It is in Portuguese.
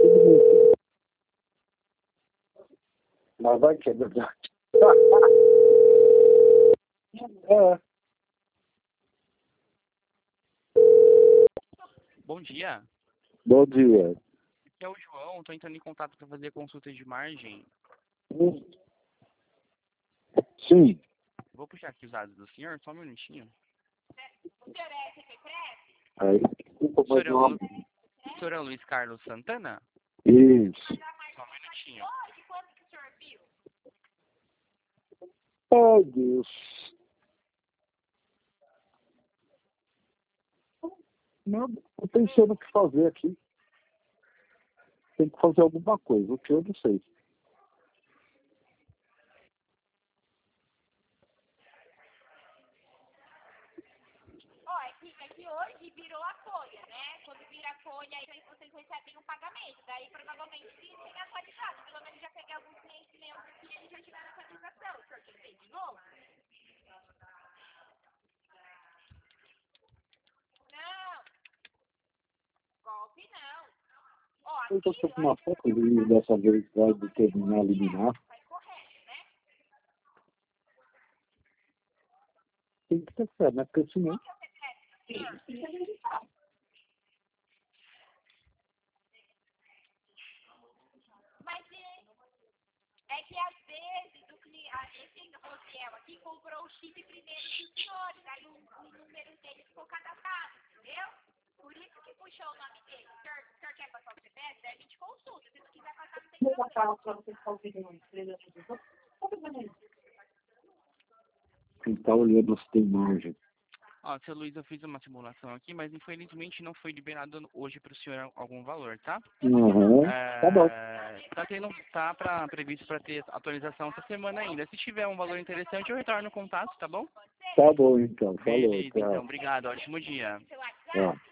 Mas vai que é verdade. É. Bom dia. Bom dia. Aqui é o João, estou entrando em contato para fazer consulta de margem. Sim. Vou puxar aqui os dados do senhor, só um minutinho. Aí, desculpa, O senhor mas não... o senhor é o Luiz Carlos Santana? Isso. Só um minutinho. Ai, Deus. Não, tô pensando o que fazer aqui. Tem que fazer alguma coisa, o que eu não sei. Ó, é que hoje virou a folha, né? Quando vira a folha, aí vocês recebem um pagamento. Daí provavelmente tem atualizado. Pelo menos já peguei alguns clientes meus aqui e eles já tiveram atualização. O senhor quer ver de novo? Não. Golpe não. Ó, Eu tô aqui, com uma foto e dessa vez vai determinar eliminar. vai correto, né? Tem que ter fé, né? Porque senão... Mas é que às vezes esse Rosiel aqui comprou o chip primeiro que os senhores, aí o número dele ficou cadastrado, entendeu? Por isso que puxou o nome dele. O senhor quer passar o CPF? Daí a gente consulta. Se não quiser passar, não tem problema. Quem tá olhando se tem margem. Ó, seu Luiz, eu fiz uma simulação aqui, mas infelizmente não foi liberado hoje para o senhor algum valor, tá? Uhum. Tá bom. Previsto para ter atualização essa semana ainda. Se tiver um valor interessante, eu retorno o contato, tá bom? Tá bom, então. Falou. Beleza, então. Tchau. Obrigado. Ótimo dia. Tchau.